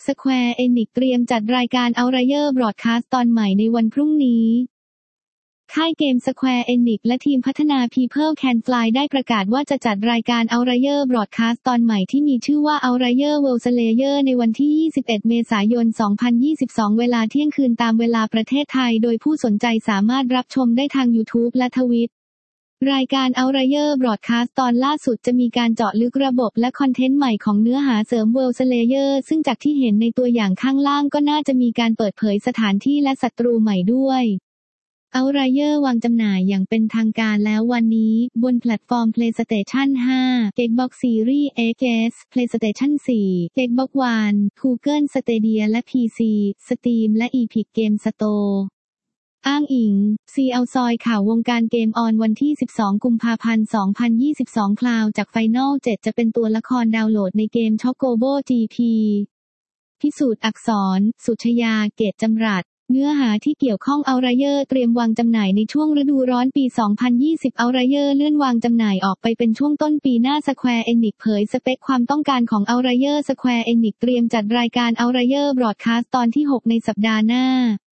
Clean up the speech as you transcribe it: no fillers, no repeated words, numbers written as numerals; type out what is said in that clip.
Square Enix เตรียมจัดรายการ Outlier Broadcast ตอนใหม่ในวันพรุ่งนี้ค่ายเกม Square Enix และทีมพัฒนา People Can Fly ได้ประกาศว่าจะจัดรายการ Outlier Broadcast ตอนใหม่ที่มีชื่อว่า Outlier World Slayer ในวันที่ 21 เมษายน 2022 เวลาเที่ยงคืนตามเวลาประเทศไทยโดยผู้สนใจสามารถรับชมได้ทาง YouTube และ Twitchรายการ Outlier Broadcast ตอนล่าสุดจะมีการเจาะลึกระบบและคอนเทนต์ใหม่ของเนื้อหาเสริม World Slayer ซึ่งจากที่เห็นในตัวอย่างข้างล่างก็น่าจะมีการเปิดเผยสถานที่และศัตรูใหม่ด้วย Outlier วางจำหน่ายอย่างเป็นทางการแล้ววันนี้บนแพลตฟอร์ม PlayStation 5 Xbox Series X PlayStation 4 Xbox One Google Stadia และ PC Steam และ Epic Game Storeอ้างอิง CL ซอยข่าววงการเกมออนวันที่ 12 กุมภาพันธ์ 2022 คลาวจาก Final 7 จะเป็นตัวละครดาวน์โหลดในเกม Chocobo GP พิสูจน์อักษร สุชยา เกตจำรัดเนื้อหาที่เกี่ยวข้อง Outlier เตรียมวางจำหน่ายในช่วงฤดูร้อนปี 2020 Outlier เลื่อนวางจำหน่ายออกไปเป็นช่วงต้นปีหน้า Square Enix เผยสเปคความต้องการของ Outlier Square Enix เตรียมจัดรายการ Outlier Broadcast ตอนที่ 6 ในสัปดาห์หน้า